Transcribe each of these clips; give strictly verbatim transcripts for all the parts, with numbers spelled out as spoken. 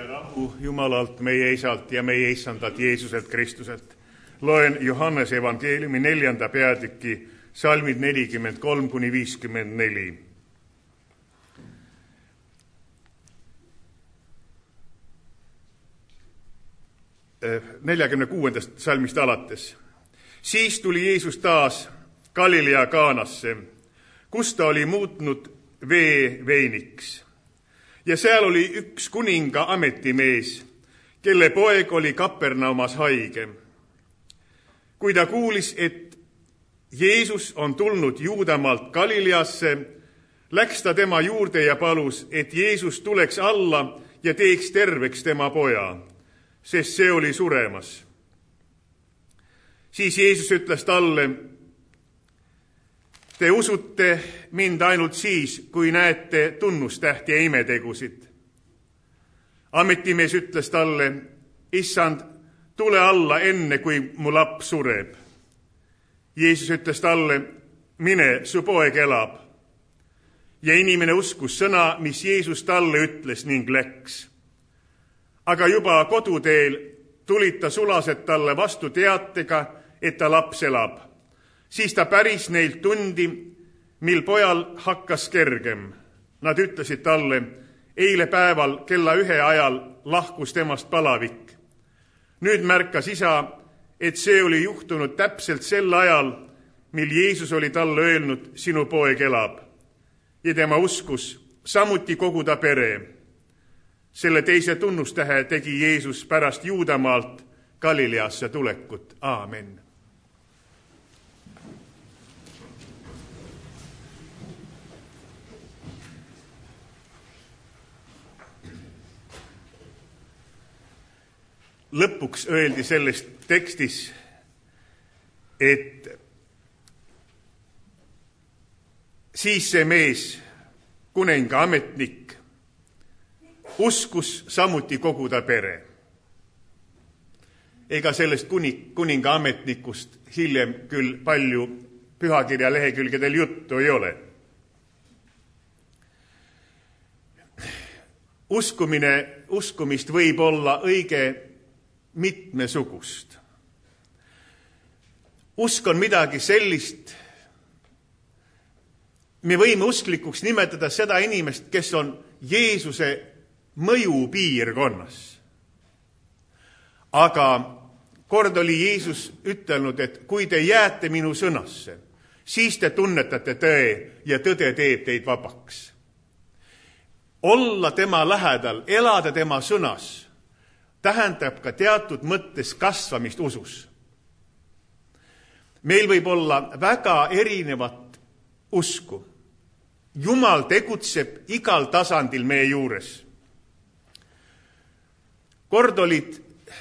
ja rahu Jumalalt, meie Isalt ja meie Issandalt Jeesuselt Kristuselt. Loen Johannese evangeeliumi neljanda peatüki salmid nelikümmend kolm kuni viiskümmend neli. neljakümne kuuendast salmist alates. Siis tuli Jeesus taas Galilea Kaanasse, kus ta oli muutnud vee veiniks. Ja seal oli üks kuninga ametimees, kelle poeg oli Kapernaumas haige. Kui ta kuulis, et Jeesus on tulnud Juudamaalt Galileasse, läks ta tema juurde ja palus, et Jeesus tuleks alla ja teeks terveks tema poja, sest see oli suremas. Siis Jeesus ütles talle, te usute mind ainult siis, kui näete tunnustähti ja imetegusid. Ametimees ütles talle, issand, tule alla enne, kui mu laps sureb. Jeesus ütles talle, mine, su poeg elab. Ja inimene uskus sõna, mis Jeesus talle ütles ning läks. Aga juba koduteel tulid ta sulased talle vastu teatega, et ta laps elab. Siis ta päris neilt tundi, mil pojal hakkas kergem. Nad ütlesid talle, eile päeval kella ühe ajal lahkus temast palavik. Nüüd märkas isa, et see oli juhtunud täpselt sel ajal, mil Jeesus oli talle öelnud, sinu poeg elab. Ja tema uskus samuti kogu ta pere. Selle teise tunnustähe tegi Jeesus pärast Juudamaalt Galileasse tulekut. Aamen. Lõpuks öeldi selles tekstis, et siis see mees, kuninga ametnik, uskus samuti kogu ta pere. Ega sellest kuninga ametnikust hiljem küll palju pühakirja lehekülgedel juttu ei ole. Uskumine, uskumist võib olla õige mitmesugust. Usk on midagi sellist, me võime usklikuks nimetada seda inimest, kes on Jeesuse mõjupiirkonnas. Aga kord oli Jeesus ütelnud, et kui te jääte minu sõnasse, siis te tunnetate tõe ja tõde teeb teid vabaks. Olla tema lähedal, elada tema sõnas, tähendab ka teatud mõttes kasvamist usus. Meil võib olla väga erinevat usku. Jumal tegutseb igal tasandil meie juures. Kord olid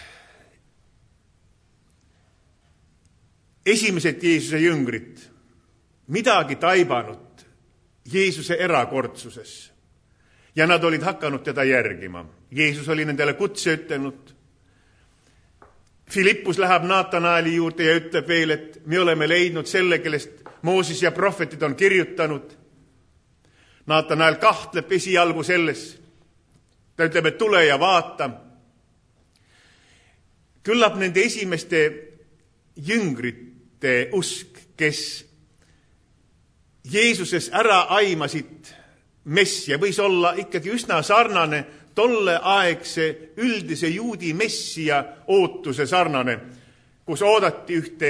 esimesed Jeesuse jüngrid midagi taibanud Jeesuse erakordsuses. Ja nad olid hakanud teda järgima. Jeesus oli nendele kutse ütelnud. Filippus läheb Naatanaeli juurde ja ütleb veel, et me oleme leidnud selle, kellest Mooses ja prohvetid on kirjutanud. Naatanael kahtleb esialgu selles. Ta ütleb, et tule ja vaata. Küllap nende esimeste jüngrite usk, kes Jeesuses ära aimasid messia, võis olla ikkagi üsna sarnane tolle aegse üldise juudi messia ootuse sarnane, kus oodati ühte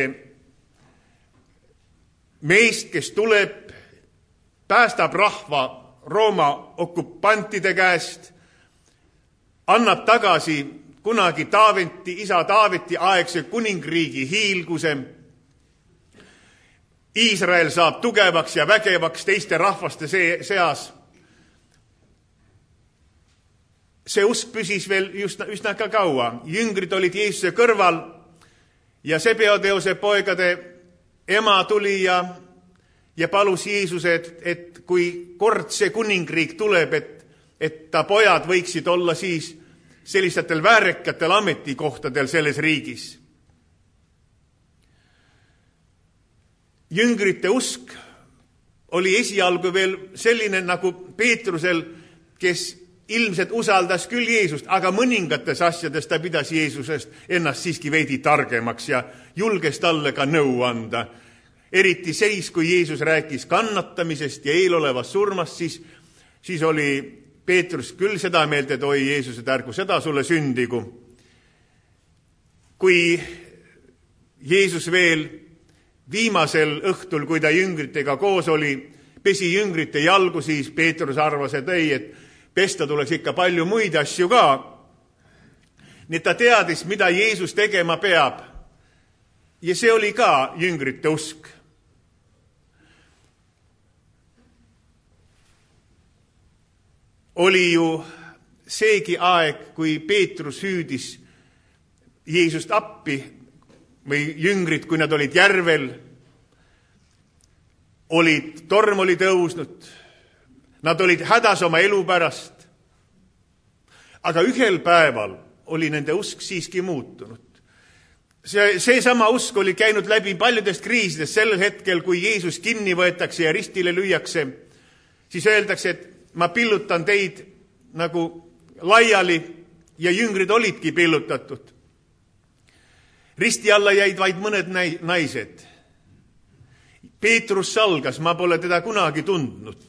meest, kes tuleb, päästab rahva Rooma okupantide käest, annab tagasi kunagi Taaveti, isa Taaveti aegse kuningriigi hiilguse. Iisrael saab tugevaks ja vägevaks teiste rahvaste seas. See usk püsis veel üsna, üsna ka kaua. Jüngrid olid Jeesuse kõrval ja Sebeodeuse poegade ema tuli ja, ja palus Jeesuse, et, et kui kord see kuningriik tuleb, et, et ta pojad võiksid olla siis sellisetel väärekatel ametikohtadel selles riigis. Jüngrite usk oli esialgu veel selline nagu Peetrusel, kes ilmselt usaldas küll Jeesust, aga mõningates asjades ta pidas Jeesusest ennast siiski veidi targemaks ja julges talle ka nõu anda. Eriti siis, kui Jeesus rääkis kannatamisest ja eelolevast surmast, siis, siis oli Peetrus küll seda meelt, et oi Jeesus, et ärgu seda sulle sündigu. Kui Jeesus veel viimasel õhtul, kui ta jüngritega koos oli, pesi jüngrite jalgu, siis Peetrus arvas, et ei, et pesta tuleks ikka palju muid asju ka. Nii et ta teadis, mida Jeesus tegema peab. Ja see oli ka jüngrite usk. Oli ju seegi aeg, kui Peetrus hüüdis Jeesust appi või jüngrid, kui nad olid järvel, olid, torm oli tõusnud, nad olid hädas oma elu pärast. Aga ühel päeval oli nende usk siiski muutunud. See, see sama usk oli käinud läbi paljudest kriisidest. Sellel hetkel, kui Jeesus kinni võetakse ja ristile lüüakse, siis öeldakse, et ma pillutan teid nagu laiali ja jüngrid olidki pillutatud. Risti alla jäid vaid mõned naised. Peetrus salgas, ma pole teda kunagi tundnud.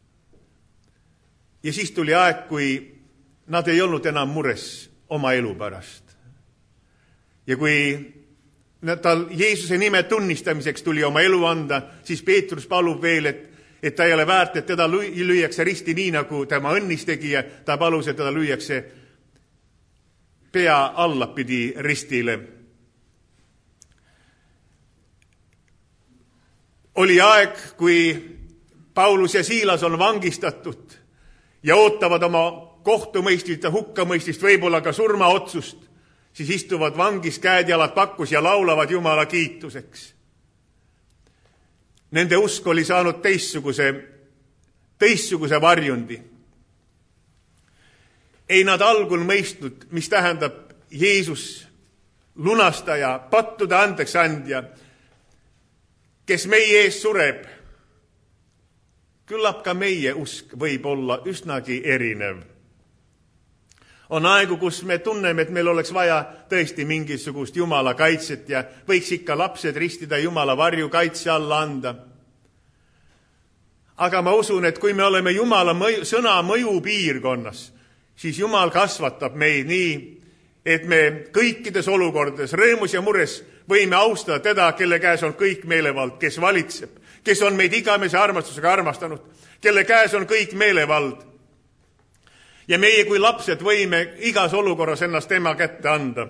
Ja siis tuli aeg, kui nad ei olnud enam mures oma elu pärast. Ja kui tal Jeesuse nime tunnistamiseks tuli oma elu anda, siis Peetrus palub veel, et, et ta ei ole väärt, et teda lüüakse risti nii, nagu tema õnnis tegi, ja ta palus, et teda lüüakse pea allapidi ristile. Oli aeg, kui Paulus ja Siilas on vangistatud ja ootavad oma kohtumõistist ja hukkamõistist, võib-olla ka surmaotsust, siis istuvad vangis käed jalad pakkus ja laulavad Jumala kiituseks. Nende usk oli saanud teistsuguse, teistsuguse varjundi. Ei nad algul mõistnud, mis tähendab Jeesus, lunastaja, pattude andeks andja, kes meie ees sureb. Küllap ka meie usk võib olla üsnagi erinev. On aegu, kus me tunneme, et meil oleks vaja tõesti mingisugust Jumala kaitset ja võiks ikka lapsed ristida Jumala varju kaitse alla anda. Aga ma usun, et kui me oleme Jumala mõju, sõna mõju piirkonnas, siis Jumal kasvatab meid nii, et me kõikides olukordades, rõõmus ja mures võime austada teda, kelle käes on kõik meelevald, kes valitseb, kes on meid igamise armastusega armastanud, kelle käes on kõik meelevald. Ja meie kui lapsed võime igas olukorras ennast tema kätte anda.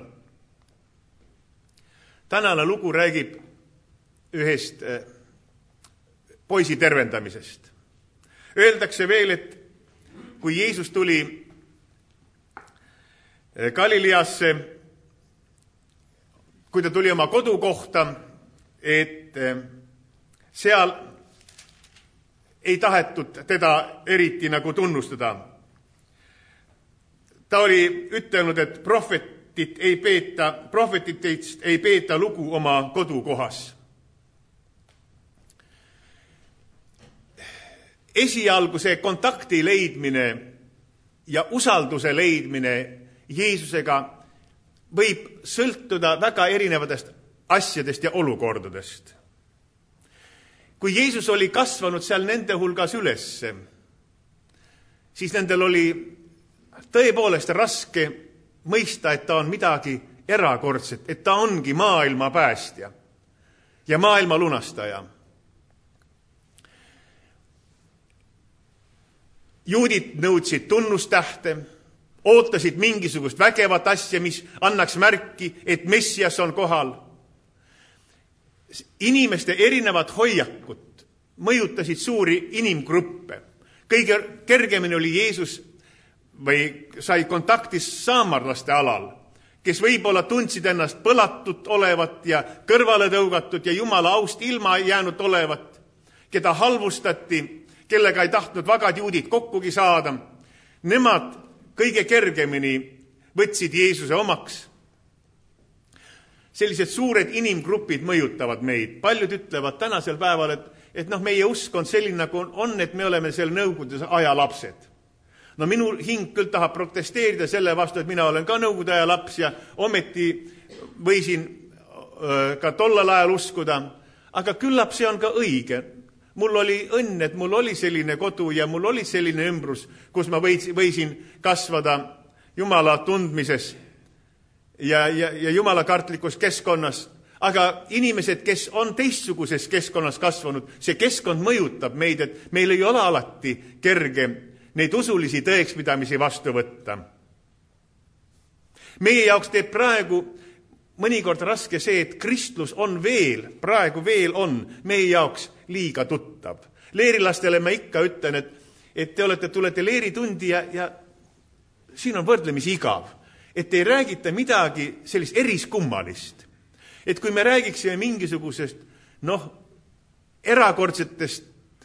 Tänane lugu räägib ühest poisi tervendamisest. Öeldakse veel, et kui Jeesus tuli Galileasse, kui ta tuli oma kodukohta, et seal ei tahetud teda eriti nagu tunnustada. Ta oli ütelnud, et prohvetit ei peeta, prohvetitest ei peeta lugu oma kodukohas. Esialgu see kontakti leidmine ja usalduse leidmine Jeesusega võib sõltuda väga erinevatest asjadest ja olukordadest. Kui Jeesus oli kasvanud seal nende hulgas ülesse, siis nendel oli tõepoolest raske mõista, et ta on midagi erakordset, et ta ongi maailma päästja ja maailma lunastaja. Juudid nõudsid tunnustähte, ootasid mingisugust vägevat asja, mis annaks märki, et Messias on kohal. Inimeste erinevad hoiakud mõjutasid suuri inimgruppe. Kõige kergemini oli Jeesus või sai kontaktis saamarlaste alal, kes võib-olla tundsid ennast põlatut olevat ja kõrvale tõugatud ja Jumala aust ilma jäänud olevat, keda halvustati, kellega ei tahtnud vagad juudid kokkugi saada. Nemad kõige kergemini võtsid Jeesuse omaks. Sellised suured inimgrupid mõjutavad meid. Paljud ütlevad tänasel päeval, et, et noh, meie usk on selline, nagu on, et me oleme seal nõukogude aja lapsed. No minu hing küll tahab protesteerida selle vastu, et mina olen ka nõukogude aja laps ja ometi võisin ka tollel ajal uskuda, aga küllap see on ka õige. Mul oli õnn, et mul oli selline kodu ja mul oli selline ümbrus, kus ma võisin kasvada Jumala tundmises ja, ja, ja Jumala kartlikus keskkonnas. Aga inimesed, kes on teistsuguses keskkonnas kasvanud, see keskkond mõjutab meid, et meil ei ole alati kerge neid usulisi tõekspidamisi vastu võtta. Meie jaoks teeb praegu mõnikord raske see, et kristlus on veel, praegu veel on meie jaoks liiga tuttav. Leerilastele ma ikka ütlen, et, et te olete, tulete leeritundi ja, ja siin on võrdlemisi igav, et ei räägita midagi sellist eriskummalist. Et kui me räägiksime mingisugusest, noh, erakordsetest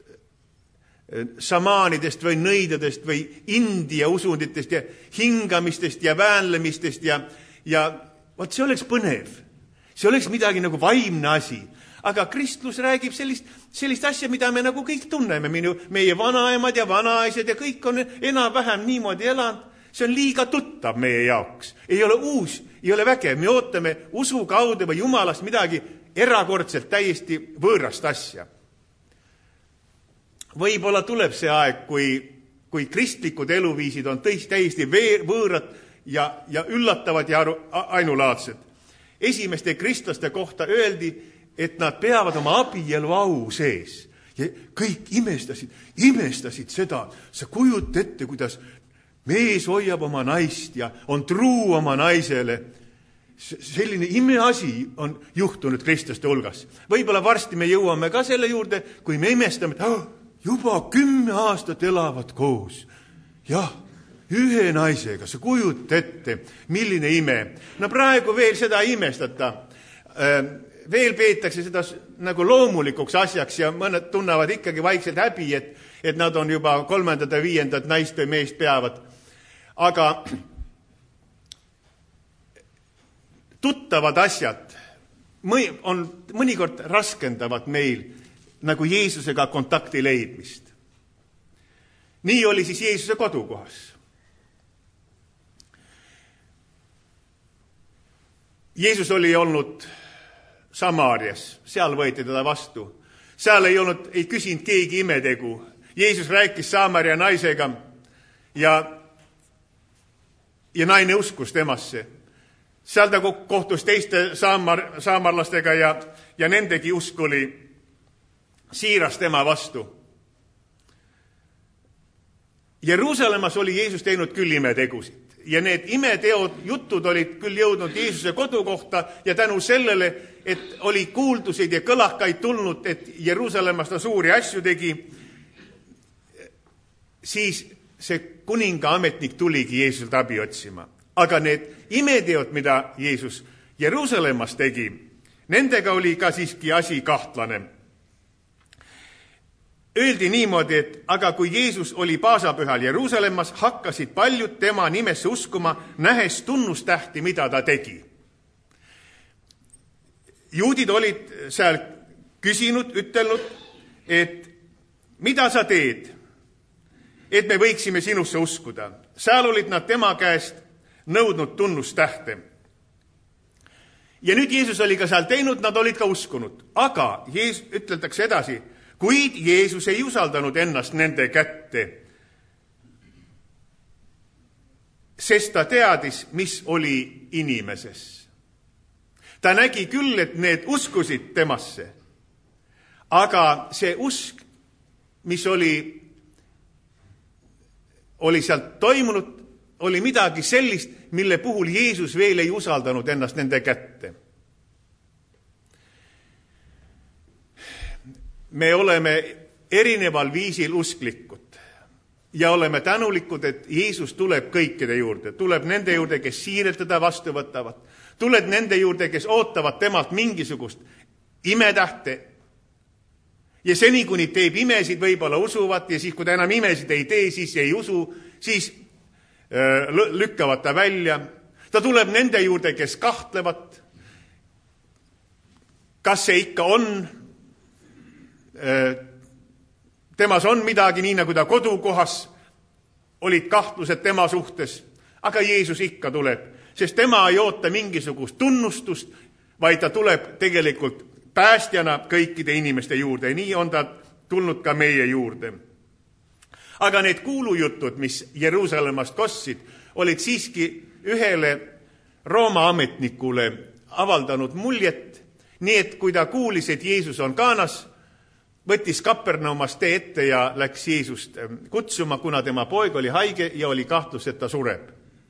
samaanidest või nõidadest või India usunditest ja hingamistest ja väänlemistest ja, ja vaat see oleks põnev. See oleks midagi nagu vaimne asi. Aga kristlus räägib sellist, sellist asja, mida me nagu kõik tunneme. Minu, meie vanaemad ja vanaaised ja kõik on enam-vähem niimoodi elanud. See on liiga tuttav meie jaoks. Ei ole uus, ei ole vägev. Me ootame usu kaudu või Jumalast midagi erakordselt täiesti võõrast asja. Võib-olla tuleb see aeg, kui, kui kristlikud eluviisid on täiesti võõrad ja, ja üllatavad ja ainulaadsed. Esimeste kristlaste kohta öeldi, et nad peavad oma abielu au sees. Ja kõik imestasid, imestasid seda. Sa kujut ette, kuidas mees hoiab oma naist ja on truu oma naisele. Selline imeasi on juhtunud kristlaste hulgas. Võib-olla varsti me jõuame ka selle juurde, kui me imestame, et oh, juba kümme aastat elavad koos. Jah, ühe naisega, sa kujut ette, milline ime. No praegu veel seda imestata. Veel peetakse seda nagu loomulikuks asjaks ja mõned tunnevad ikkagi vaikselt häbi, et, et nad on juba kolmandat ja viiendat naist või meest peavad. Aga tuttavad asjad on mõnikord raskendavad meil nagu Jeesusega kontakti leidmist. Nii oli siis Jeesuse kodukohas. Jeesus oli olnud Samaarias, seal võeti teda vastu. Seal ei olnud, ei küsinud keegi imetegu. Jeesus rääkis Samaria naisega ja, ja naine uskus temasse. Seal ta kohtus teiste saamar, saamarlastega ja, ja nendegi usk oli siiras tema vastu. Jeruusalemmas oli Jeesus teinud küll imetegusid ja need imeteod, jutud olid küll jõudnud Jeesuse kodukohta ja tänu sellele, et oli kuuldusid ja kõlakaid tulnud, et Jeruusalemmas ta suuri asju tegi, siis see kuninga ametnik tuligi Jeesuselt abi otsima. Aga need imeteod, mida Jeesus Jeruusalemmas tegi, nendega oli ka siiski asi kahtlane. Öeldi niimoodi, et aga kui Jeesus oli paasapühal Jeruusalemmas, hakkasid paljud tema nimesse uskuma, nähes tunnustähti, mida ta tegi. Juudid olid seal küsinud, ütelnud, et mida sa teed, et me võiksime sinusse uskuda. Seal olid nad tema käest nõudnud tunnustähte. Ja nüüd Jeesus oli ka seal teinud, nad olid ka uskunud. Aga Jeesus, ütletakse edasi, kuid Jeesus ei usaldanud ennast nende kätte, sest ta teadis, mis oli inimeses. Ta nägi küll, et need uskusid temasse, aga see usk, mis oli, oli sealt toimunud, oli midagi sellist, mille puhul Jeesus veel ei usaldanud ennast nende kätte. Me oleme erineval viisil usklikud ja oleme tänulikud, et Jeesus tuleb kõikide juurde. Tuleb nende juurde, kes siirelt teda vastu võtavad. Tuleb nende juurde, kes ootavad temalt mingisugust imetähte. Ja seni, kuni teeb imesid, võib-olla usuvad ja siis, kui ta enam imesid ei tee, siis ei usu, siis äh, lükkavad ta välja. Ta tuleb nende juurde, kes kahtlevad, kas see ikka on temas on midagi, nii nagu ta kodukohas olid kahtlused tema suhtes, aga Jeesus ikka tuleb, sest tema ei oota mingisugust tunnustust, vaid ta tuleb tegelikult päästjana kõikide inimeste juurde ja nii on ta tulnud ka meie juurde. Aga need kuulujutud, mis Jeruusalemmast kostsid, olid siiski ühele Rooma ametnikule avaldanud muljet, nii et kui ta kuulis, et Jeesus on Kaanas, võttis Kapernaumast tee ette ja läks Jeesust kutsuma, kuna tema poeg oli haige ja oli kahtlus, et ta sureb.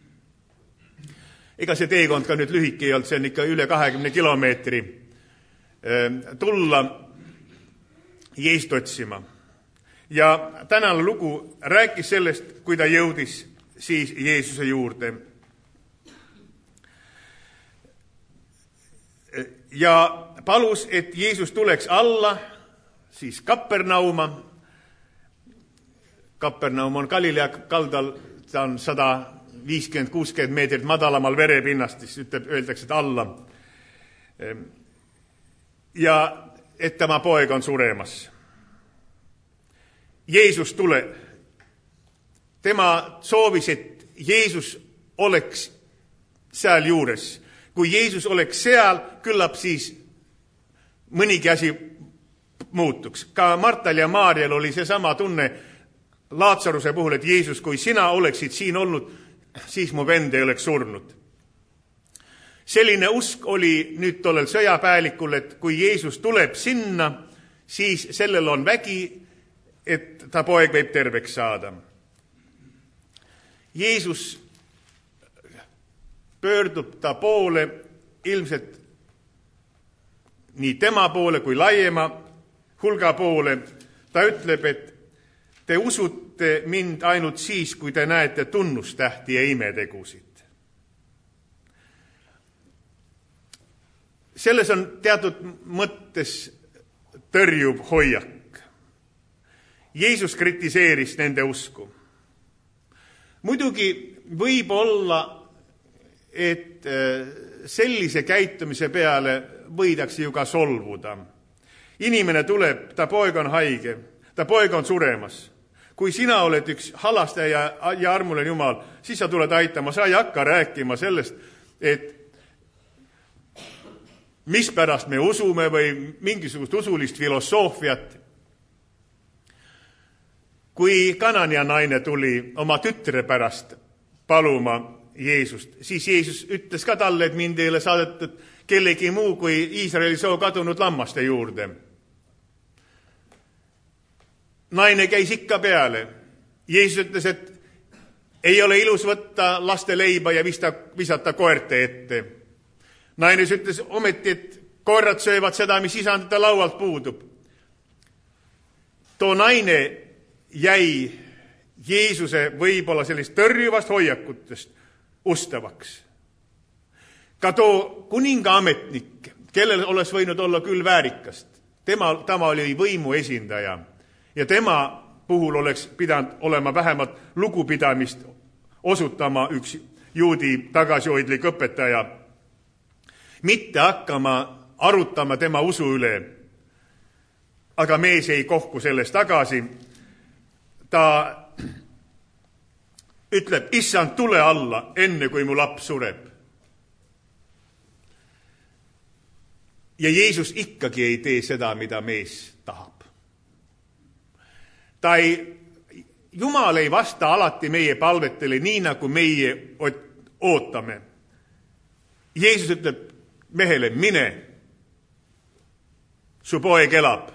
Ega see teekond ka nüüd lühike ei olnud, see on ikka üle kahekümne kilomeetri tulla Jeesust otsima. Ja tänane lugu rääkis sellest, kui ta jõudis siis Jeesuse juurde. Ja palus, et Jeesus tuleks alla, siis Kapernauma. Kapernaum on Galilea kaldal, ta on sada viiskümmend kuuskümmend meetrit madalamal verepinnast, siis ütleb, öeldakse, et alla. Ja et tema poeg on suremas. Jeesus tule. Tema soovis, et Jeesus oleks seal juures. Kui Jeesus oleks seal, küllap siis mõnigi asi muutuks. Ka Martal ja Maarjal oli see sama tunne Laatsaruse puhul, et Jeesus, kui sina oleksid siin olnud, siis mu vend ei oleks surnud. Selline usk oli nüüd tollel sõjapäälikul, et kui Jeesus tuleb sinna, siis sellel on vägi, et ta poeg võib terveks saada. Jeesus pöördub ta poole, ilmselt nii tema poole kui laiema hulga poole. Ta ütleb, et te usute mind ainult siis, kui te näete tunnustähti ja imetegusid. Selles on teatud mõttes tõrjuv hoiak. Jeesus kritiseeris nende usku. Muidugi võib olla, et sellise käitumise peale võidakse ju ka solvuda. Inimene tuleb, ta poeg on haige, ta poeg on suremas. Kui sina oled üks halastaja ja armuline Jumal, siis sa tuled aitama, sa ei hakka rääkima sellest, et mispärast me usume või mingisugust usulist filosoofiat. Kui Kanania naine tuli oma tütre pärast paluma Jeesust, siis Jeesus ütles ka talle, et mind ei ole saadetud kellegi muu kui Iisraeli soo kadunud lammaste juurde. Naine käis ikka peale. Jeesus ütles, et ei ole ilus võtta laste leiba ja visata koerte ette. Naine ütles ometi, et koerad söövad seda, mis isandada laualt puudub. Too naine jäi Jeesuse võib-olla sellist tõrjuvast hoiakutest ustavaks. Ka too kuninga ametnik, kellel oleks võinud olla küll väärikast, tema, tema oli võimu esindaja ja tema puhul oleks pidanud olema vähemalt lugupidamist osutama üks juudi tagasihoidlik õpetaja, mitte hakkama arutama tema usu üle. Aga mees ei kohku sellest tagasi. Ta ütleb, issand, tule alla, enne kui mu laps sureb. Ja Jeesus ikkagi ei tee seda, mida mees tahab. Ta ei, Jumal ei vasta alati meie palvetele nii, nagu meie ootame. Jeesus ütleb mehele, mine, su poeg elab.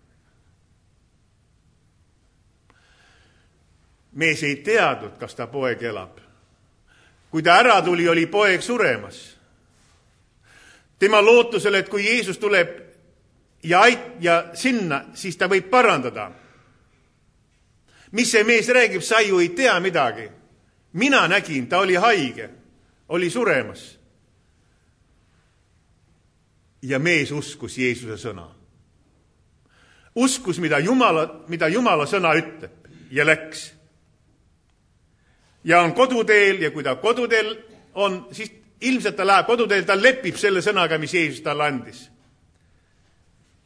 Mees ei teadnud, kas ta poeg elab. Kui ta ära tuli, oli poeg suremas. Tema lootusel, et kui Jeesus tuleb ja, ait- ja sinna, siis ta võib parandada. Mis see mees räägib, sa ju ei tea midagi. Mina nägin, ta oli haige, oli suremas. Ja mees uskus Jeesuse sõna. Uskus, mida Jumala, mida Jumala sõna ütleb ja läks. Ja on koduteel ja kui ta koduteel on, siis ilmselt ta läheb koduteel, ta lepib selle sõnaga, mis Jeesus talle andis.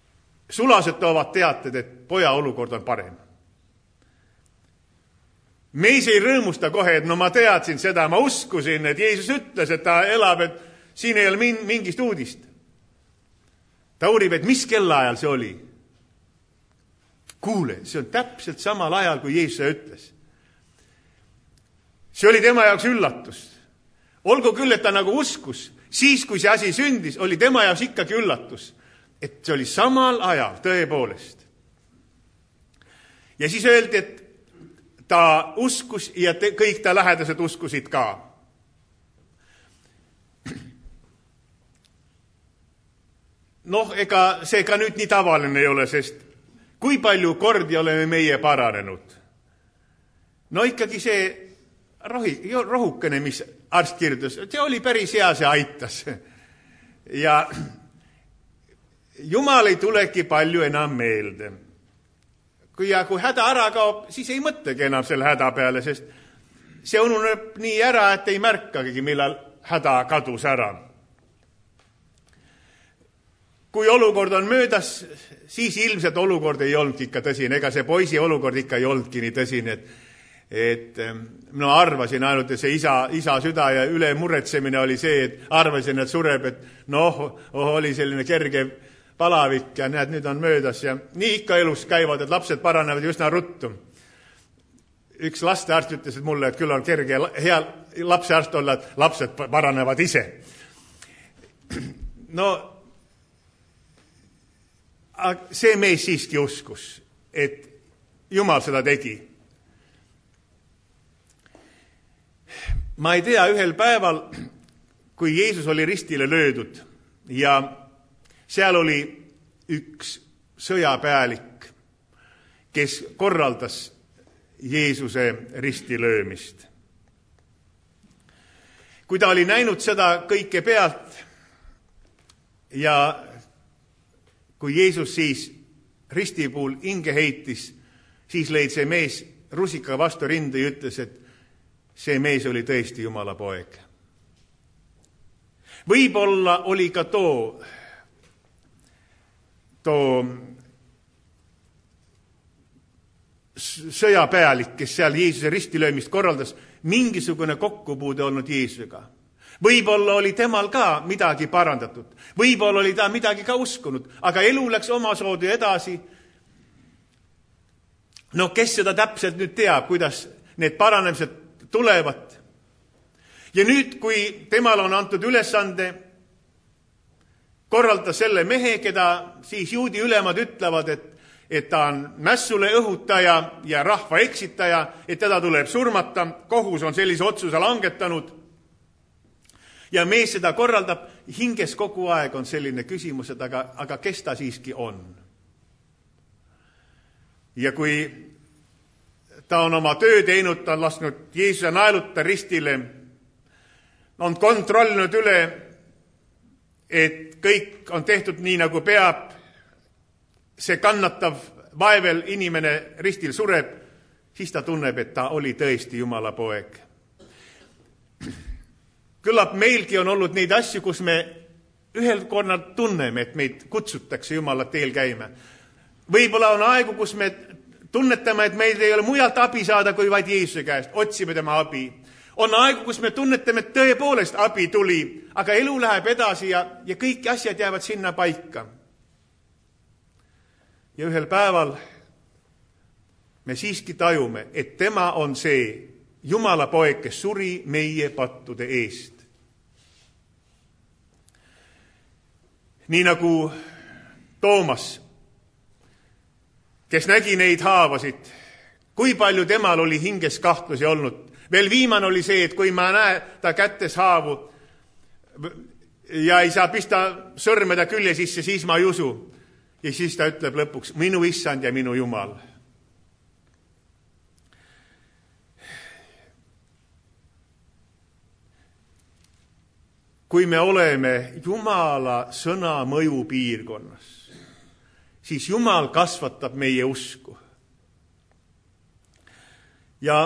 Sulased toovad teated, et poja olukord on parem. mees ei rõõmusta kohe, et no ma teadsin seda, ma uskusin, et Jeesus ütles, et ta elab, et siin ei ole min- mingist uudist. Ta uurib, et mis kellaajal see oli. Kuule, see on täpselt samal ajal, kui Jeesus ütles. See oli tema jaoks üllatus. Olgu küll, et ta nagu uskus, siis kui see asi sündis, oli tema jaoks ikkagi üllatus, et see oli samal ajal tõepoolest. Ja siis öeldi, et ta uskus ja te, kõik ta lähedased uskusid ka. Noh, ega see ka nüüd nii tavaline ei ole, sest kui palju kordi oleme meie paranenud? No ikkagi see rohi, rohukene, mis arst kirjutas, see oli päris hea, see aitas. Ja Jumal ei tulegi palju enam meelde. Kui, ja kui häda ära kaob, siis ei mõtlegi enam selle häda peale, sest see ununeb nii ära, et ei märkagi, millal häda kadus ära. Kui olukord on möödas, siis ilmselt olukord ei olnud ikka tõsine. Ega see poisi olukord ikka ei olnudki nii tõsine, et, et no arvasin ainult, et see isa, isa süda ja üle muretsemine oli see, et arvasin, et sureb, et noh, oh, oli selline kerge palavik ja näed, nüüd on möödas ja nii ikka elus käivad, et lapsed paranevad üsna ruttu. Üks lastearst ütles, et mulle, et küll on kerge hea lapsearst olla, et lapsed paranevad ise. No, see mees siiski uskus, et Jumal seda tegi. Ma ei tea, ühel päeval, kui Jeesus oli ristile löödud ja seal oli üks sõjapealik, kes korraldas Jeesuse ristilöömist. Kui ta oli näinud seda kõike pealt ja kui Jeesus siis risti puhul hinge heitis, siis lõid see mees rusika vastu rinde ja ütles, et see mees oli tõesti Jumala poeg. Võib-olla oli ka too, too sõjapealik, kes seal Jeesuse ristilöömist korraldas, mingisugune kokkupuude olnud Jeesusega. Võib-olla oli temal ka midagi parandatud. Võib-olla oli ta midagi ka uskunud, aga elu läks omasoodu edasi. No kes seda täpselt nüüd teab, kuidas need paranemised tulevad. Ja nüüd, kui temal on antud ülesande korraldada selle mehe, keda siis juudi ülemad ütlevad, et, et ta on mässule õhutaja ja rahva eksitaja, et teda tuleb surmata, kohus on sellise otsuse langetanud. Ja mees seda korraldab, hinges kogu aeg on selline küsimus, et aga, aga kes ta siiski on? Ja kui ta on oma töö teinud, ta on lasknud Jeesuse naeluta ristile, on kontrollinud üle, et kõik on tehtud nii, nagu peab, see kannatav vaevel inimene ristil sureb, siis ta tunneb, et ta oli tõesti Jumala poeg. Küllap meilgi on olnud neid asju, kus me ühel korral tunneme, et meid kutsutakse Jumala teel käima. Võib-olla on aegu, kus me tunnetame, et meil ei ole mujalt abi saada kui vaid Jeesuse käest, otsime tema abi. On aegu, kus me tunnetame, et tõepoolest abi tuli, aga elu läheb edasi ja, ja kõik asjad jäävad sinna paika. Ja ühel päeval me siiski tajume, et tema on see Jumala poeg, kes suri meie pattude eest. Nii nagu Toomas, kes nägi neid haavasid, kui palju temal oli hinges kahtlusi olnud. Veel viimane oli see, et kui ma näen ta kättes haavu ja ei saa pista sõrmeda külje sisse, siis ma ei usu. Ja siis ta ütleb lõpuks, minu issand ja minu Jumal. Kui me oleme Jumala sõna mõju piirkonnas, siis Jumal kasvatab meie usku. Ja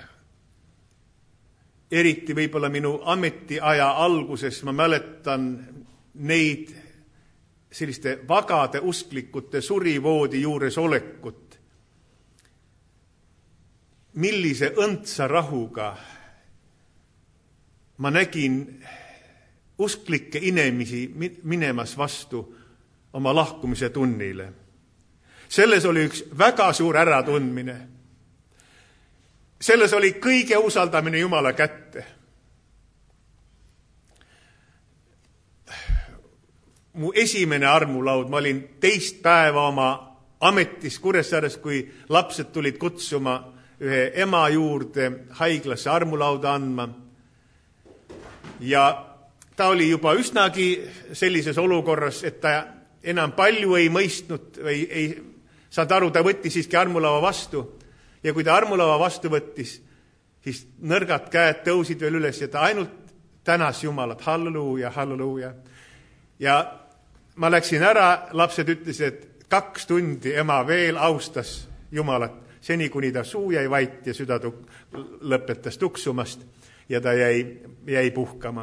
eriti võib-olla minu ametiaja alguses ma mäletan neid selliste vagade usklikute surivoodi juures olekut, millise õndsa rahuga ma nägin usklikke inimesi minemas vastu oma lahkumise tunnile. Selles oli üks väga suur äratundmine. Selles oli kõige usaldamine Jumala kätte. Mu esimene armulaud, ma olin teist päeva oma ametis Kuressaares, kui lapsed tulid kutsuma ühe ema juurde haiglasse armulauda andma. Ja ta oli juba üsnagi sellises olukorras, et ta enam palju ei mõistnud, ei, ei saanud aru, ta võttis siiski armulava vastu. Ja kui ta armulava vastu võttis, siis nõrgad käed tõusid veel üles ja ta ainult tänas Jumalat. Halleluuja, halleluuja. Ja ma läksin ära, lapsed ütlesid, et kaks tundi ema veel austas Jumalat, seni kuni ta suu jäi vait ja süda tuk- lõpetas tuksumast ja ta jäi, jäi puhkama.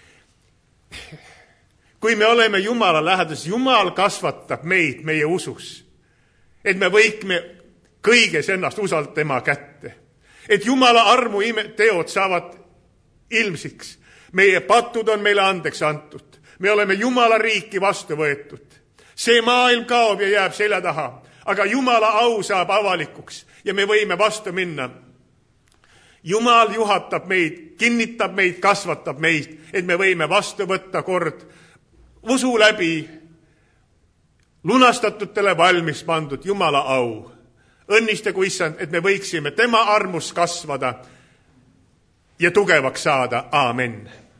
Kui me oleme Jumala lähedus, Jumal kasvatab meid meie usus, et me võikme kõiges ennast usaldada tema kätte. Et Jumala armu teod saavad ilmsiks. Meie patud on meile andeks antud. Me oleme Jumala riiki vastu võetud. See maailm kaob ja jääb selja taha, aga Jumala au saab avalikuks ja me võime vastu minna. Jumal juhatab meid, kinnitab meid, kasvatab meid, et me võime vastu võtta kord usu läbi lunastatutele valmis pandud Jumala au. Õnnistagu Issand, et me võiksime tema armus kasvada ja tugevaks saada. Aamen.